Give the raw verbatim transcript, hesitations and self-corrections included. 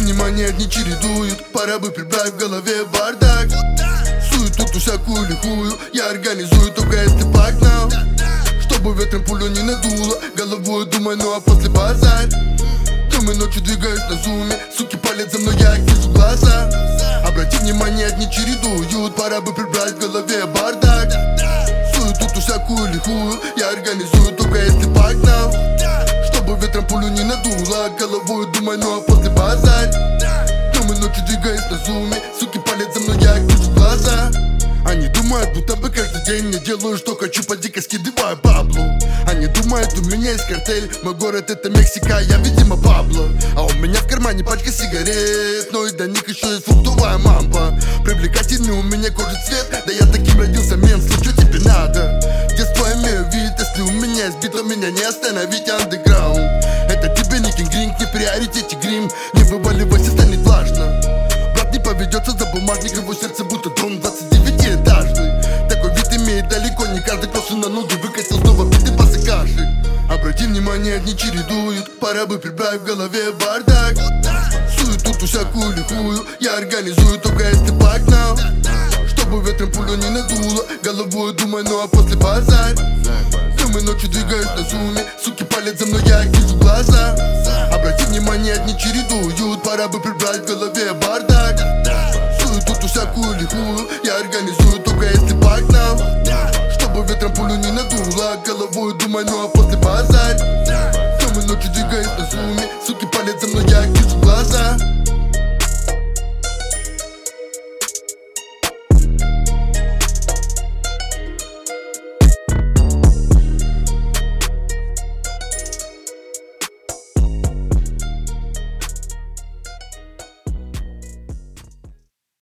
внимание, дни чередуют, пора бы прибрать в голове бардак. Суету ту всякую лихую я организую, только если погнал, чтобы ветром пулю не надуло. Головой думай, ну а после базарь. Днем и ночью двигаюсь на зуме, суки палят за мной, я их вижу в глаза. Обрати внимание, дни чередуют, пора бы прибрать в голове бардак. Суету ту всякую лихую я организую, только если погнал, чтобы ветром пулю не надуло. Головой думай, ну а после базарь. Днем и ночью двигаюсь на зуме, суки палят за мной, я их вижу в глаза. Они думают, будто бы каждый день я делаю, что хочу, по дико скидываю баблу. Они думают, у меня есть картель, мой город это Мексика, я видимо Пабло. А у меня в кармане пачка сигарет, но и до них еще есть фруктовая мампа. Привлекательный у меня кожа цвет, да я таким родился, мен, что тебе надо? Детство имею вид, если у меня есть бит, то меня не остановить, андеграунд. Это тебе не кинг-ринг, не приоритете грим, не вываливайся, станет влажно. Брат не поведется за бумажник, его сердце будто дрон двадцать девятиэтажный. Такой вид имеет далеко не каждый, кто на ноги выкатил снова биты басы каши. Обрати внимание, дни чередуют, пора бы прибрать в голове бардак. Суету ту всякую лихую я организую, только если погнал, чтобы ветром пулю не надуло. Головой думай, ну а после базарь. Днем и ночью двигаюсь на зуме, суки палят за мной, я их вижу в глаза. Обрати внимание, дни чередуют, пора бы прибрать в голове бардак. Суету ту всякую лихую я организую, только если погнал, чтобы ветром пулю не надуло. Головой думай, ну а после базарь.